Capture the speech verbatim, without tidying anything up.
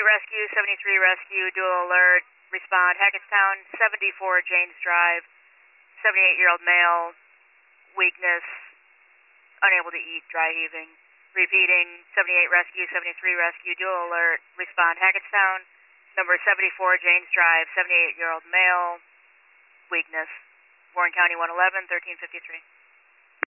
Rescue, seventy-three Rescue, dual alert, respond, Hackettstown, seventy-four James Drive, seventy-eight-year-old male, weakness, unable to eat, dry heaving. Repeating, seventy-eight Rescue, seventy-three Rescue, dual alert, respond, Hackettstown, number seventy-four James Drive, seventy-eight-year-old male, weakness. Warren County one eleven, thirteen fifty-three.